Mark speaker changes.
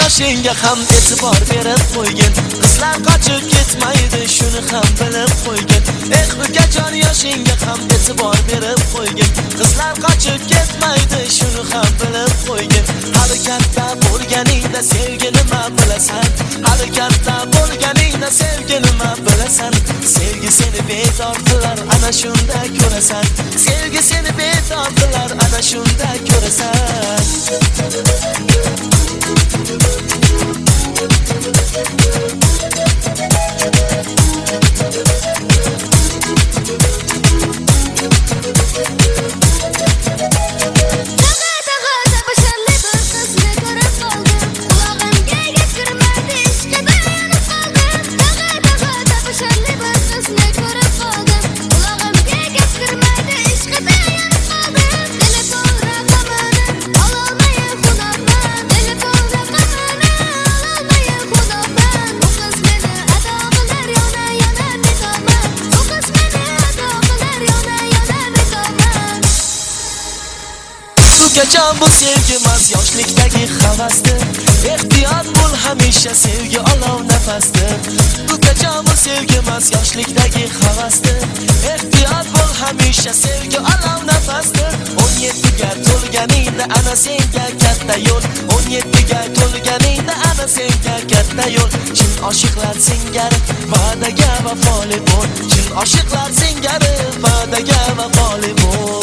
Speaker 1: yoshingga ham e'tibor berib qo'ygin. Qizlar qochib ketmaydi, shuni ham bilib qo'ygin. Ukajon yoshingga ham e'tibor berib qo'ygin. Qizlar qochib ketmaydi, shuni ham bilib qo'ygin. Hali katta bo'lganingda sevgi nima bilasan? Hali katta bo'lganingda sevgi nima bilasan? Sevgi seni bedor qilar, ana shunda ko'rasan. Sevgi seni bedor qilar, ana shunda ko'rasan. Ukajon bu sevgimas yoshlikdagi havasdir. Ehtiyot bo'l hamisha sevgi olov nafasdir. Ukajon bu sevgimas yoshlikdagi havasdir. Ehtiyot bo'l hamisha sevgi olov nafasdir. 17 ga to'lganingda ana senga katta yo'l. 17 ga to'lganingda ana senga katta yo'l. Chin oshiqlar singari va'daga vafoli bo'l. Chin oshiqlar singari va'daga vafoli bo'l.